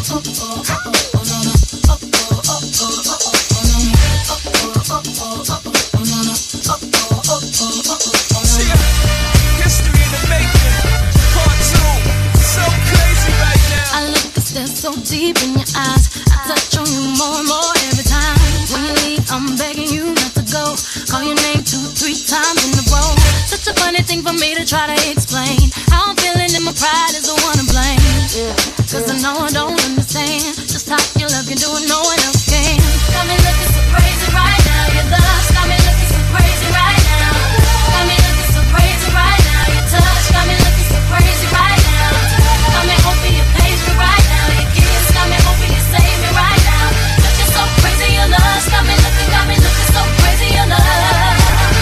History in the making, part 2. So crazy right now. I look and stare so deep in your eyes. I touch on you more and more every time. When you leave, I'm begging you not to go. Call your name 2-3 times in a row. Such a funny thing for me to try to explain. How I'm feeling and my pride is the one to blame. Cause I know I don't understand just how you love you doing no one else can. Got me looking so crazy right now. Your love got me looking so crazy right now. Got me looking so crazy right now. Your touch got me looking so crazy right now. Got me hoping you page me right now. Your kiss got me hoping you save me right now. Looking so crazy, your love got me looking so crazy, your love.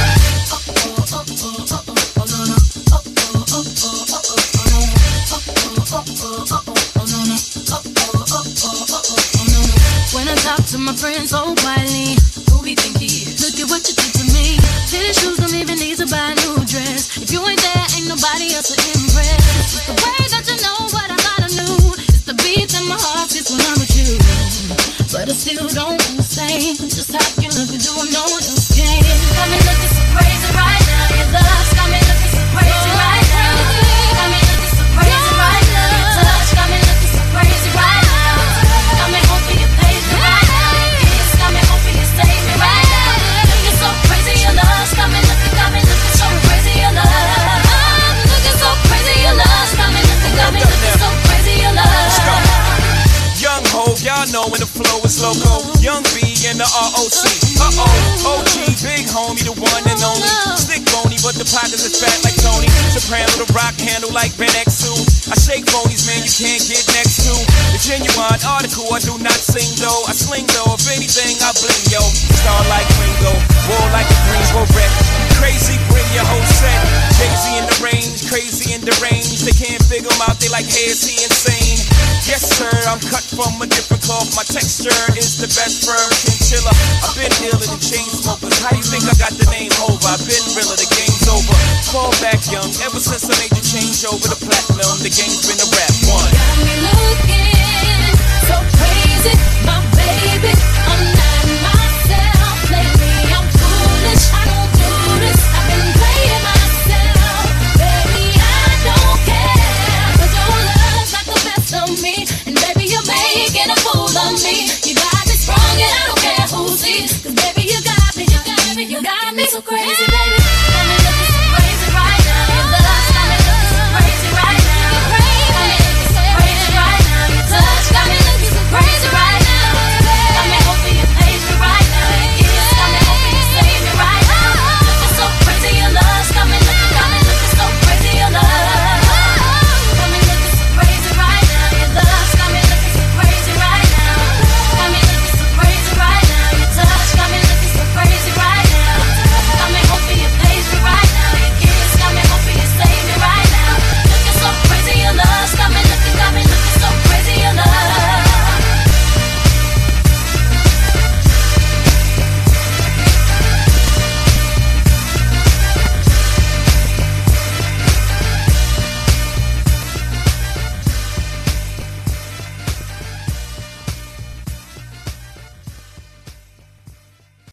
When I talk to my friends so quietly, who we think he is? Look at what you did to me. Fitted shoes don't even need to buy a new dress. If you ain't there, ain't nobody else to impress. It's the way that you know what I thought I knew. It's the beat in my heart gets when I'm with you. But I still don't understand just how you look and do what no one else can. Got me looking so crazy right now. Your love's got me looking so crazy right now. Got me looking so crazy right now. Your touch got me looking so crazy right now. Got me hoping you page me right now. Your kiss got me hoping you save me right now. Looking so crazy, your love's got me looking so crazy, your love. Looking so crazy, your love's got me looking so crazy, your love. Young Ho, y'all know when the flow is loco. Young B and the ROC. OG, big homie, the one and only. Stick bony, but the pockets is fat like Tony. Soprano, the rock handle like Ben X2. I shake phonies, man, you can't get next to. The genuine article, I do not sing though. I sling though, if anything, I bling yo. Star like Ringo, war like a Greensboro wreck. Crazy, bring your whole set. Jay-Z in the range, crazy in the range. They can't figure him out, they like, hey, is he insane? Yes, sir, I'm cut from a different cloth. My texture is the best firm chinchilla. I've been iller than chain smokers. How you think I got the name over? I've been realer, the game's over. Fall back young, ever since I made the change over to platinum, the game's been a rap one. Got me looking so crazy, my baby. I'm not myself lately. I'm foolish, I don't do this. I've been playing myself, baby. I don't care, but your love's got the best of me, and baby you're making a fool of me. You got me sprung and I don't care who sees, 'cause baby you got me so crazy.